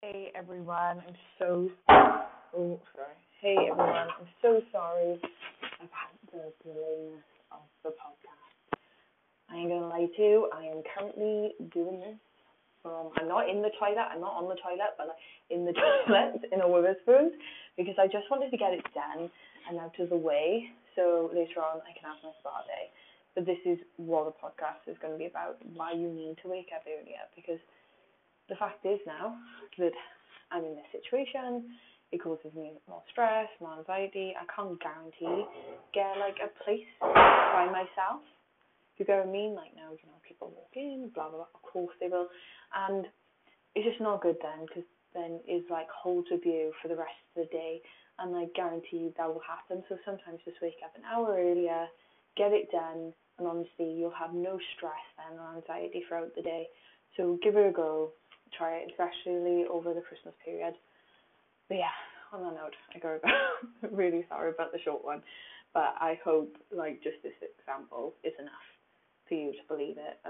Hey everyone, Hey everyone, I'm so sorry about the delayness of the podcast. I ain't gonna lie to you, I am currently doing this from, I'm not in the toilet, I'm not on the toilet, but like in the toilet in a Witherspoon because I just wanted to get it done and out of the way so later on I can have my spa day. But this is what the podcast is going to be about, why you need to wake up earlier, because the fact is now that I'm in this situation, it causes me more stress, more anxiety. I can't guarantee get like a place by myself. You get what I mean? Like now, people walk in, blah blah blah. Of course they will, and it's just not good then, because then it's like holds with you for the rest of the day, and I guarantee that will happen. So sometimes just wake up an hour earlier, get it done, and honestly, you'll have no stress then or anxiety throughout the day. So give it a go. Try it, especially over the Christmas period. But yeah, on that note, I gotta go. Really sorry about the short one, but I hope like just this example is enough for you to believe it